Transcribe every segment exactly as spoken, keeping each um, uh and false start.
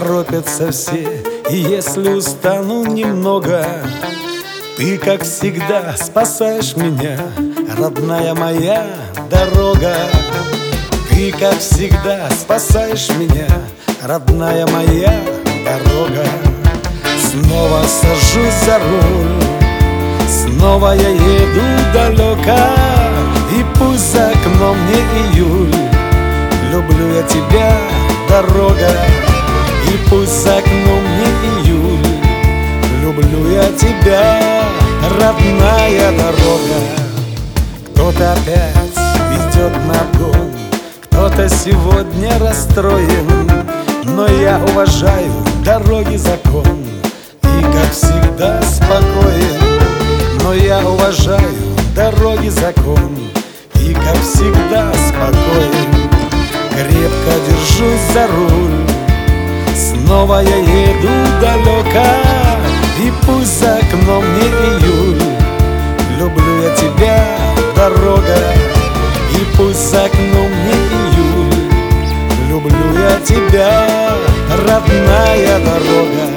торопятся все, и если устану немного, ты, как всегда, спасаешь меня, родная моя дорога. Ты, как всегда, спасаешь меня, родная моя дорога. Снова сажусь за руль, снова я еду далеко, и пусть за окном не июль, люблю я тебя, дорога. И пусть за окном не июль, люблю я тебя, родная дорога. Кто-то опять ведет на обгон, кто-то сегодня расстроен, но я уважаю дороги закон и, как всегда, спокоен. Но я уважаю дороги закон и, как всегда, спокоен. Крепко держусь за руль, снова я еду далеко, и пусть за окном не июль, люблю я тебя, дорога. И пусть за окном не июль, люблю я тебя, родная дорога.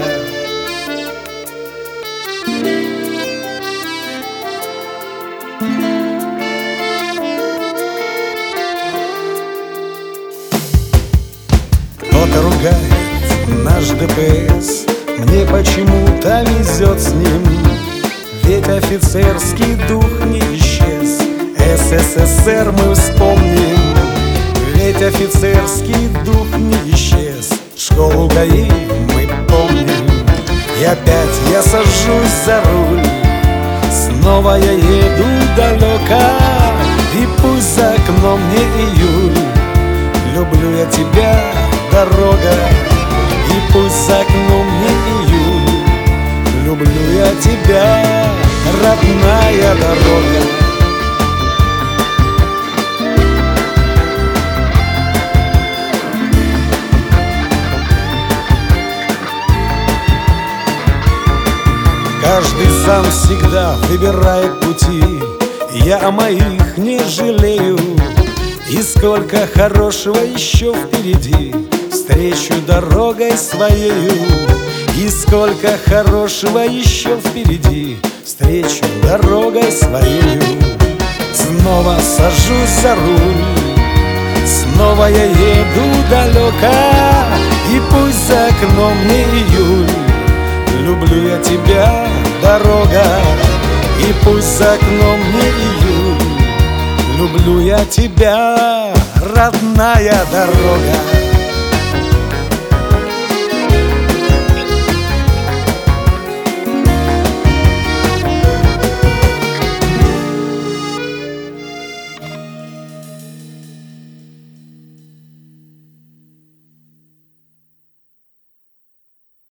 Кто-то ругает наш ДПС, мне почему-то везет с ним, ведь офицерский дух не исчез. СССР мы вспомним, ведь офицерский дух не исчез. Школу ГАИ мы помним. И опять я сажусь за руль, снова я еду далеко, и пусть за окном не июль, люблю я тебя, дорога. И пусть за окном не июль, люблю я тебя, родная дорога. Каждый сам всегда выбирает пути, я о моих не жалею. И сколько хорошего еще впереди, встречу дорогой своею. И сколько хорошего еще впереди, встречу дорогой своею. Снова сажусь за руль, снова я еду далеко, и пусть за окном не июль, люблю я тебя, дорога. И пусть за окном не июль, люблю я тебя, родная дорога.